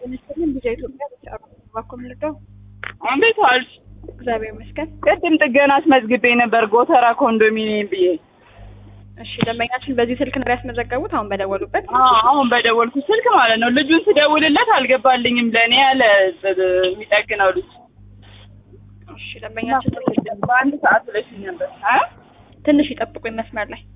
ተነስተን ቢዛ ኢትዮጵያ በተአሩ ባኮም ልደው እንዴት ዋልሽ? እግዚአብሔር ይመስገን። ቅድም ጥገና አስመዝግቤ ነበር ጎተራ ኮንዶሚኒየም ብዬ። እሺ ደንበኛችን በዚህ ስልክ ነው ያስመዘገቡት አሁን በደወሉበት? አሁን በደወልኩ ስልክ ማለት ነው። ልጁን ስደውልለት አልገባልኝም ለኔ ያለ የሚጠግነው ልጅ። እሺ ደንበኛችን በአንድ ሰዓት ብለሽኝ ነበር። ትንሽ ይጠብቁኝ መስመር ላይ።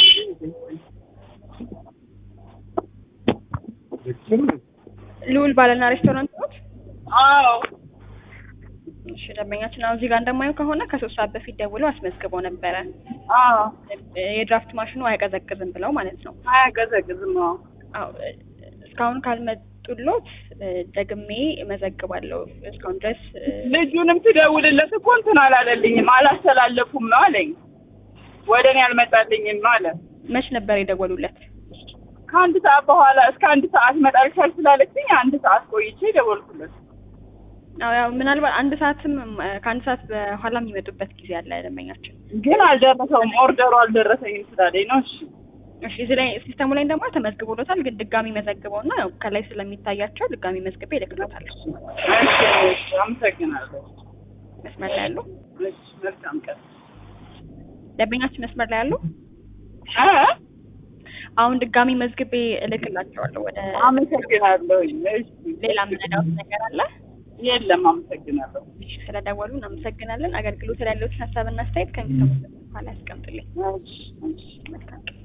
ልዑል ባለና ሬስቶራንት ነው? አዎ። እሺ ደንበኛችን አሁን እዚህ ጋር እንደማየው ከሆነ ከ3 ሰዓት በፊት ደውለው አስመዝግበው ነበረ። አዎ። የድራፍት ማሽኑ አይቀዘቅዝም ብለው ማለት ነው። አይቀዘቅዝም። አዎ። እስካሁን ካልመጡሎት ደግሜ እመዘግባለሁ። እስካሁን ድረስ ልጁንም ትደውልለት እኮ እንትን አላለልኝም አላስተላለፉም ነው አለኝ። ወደ እኔ አልመጣልኝም ማለት። መች ነበር የደወሉለት? ከአንድ ሰዓት በኋላ እስከ አንድ ሰዓት መጣልሻል ስላለችኝ አንድ ሰዓት ቆይቼ ደወልኩለት። ያው ምናልባት አንድ ሰዓትም ከአንድ ሰዓት በኋላ የሚመጡበት ጊዜ አለ ደንበኛችን። ግን አልደረሰውም፣ ኦርደሩ አልደረሰኝም ስላለኝ ነው። እሺ እዚህ ላይ ሲስተሙ ላይ ደግሞ ተመዝግቦሎታል። ግን ድጋሚ መዘግበውና ያው ከላይ ስለሚታያቸው ድጋሚ መዝግቤ እልክሎታለሁ። እሺ አመሰግናለሁ። መስመር ላይ ያሉ? እሺ መልካም ቀን። ደንበኛችን መስመር ላይ ያሉ? አሁን ድጋሚ መዝግቤ እልክላቸዋለሁ ወደ አመሰግናለሁ። እሺ ሌላ ምንዳው ነገር አለ? የለም አመሰግናለሁ። እሺ ስለደወሉ እናመሰግናለን። አገልግሎት ላይ ያለውን ሀሳብና አስተያየት ከሚሰሙት በኋላ ያስቀምጡልኝ። እሺ መልካም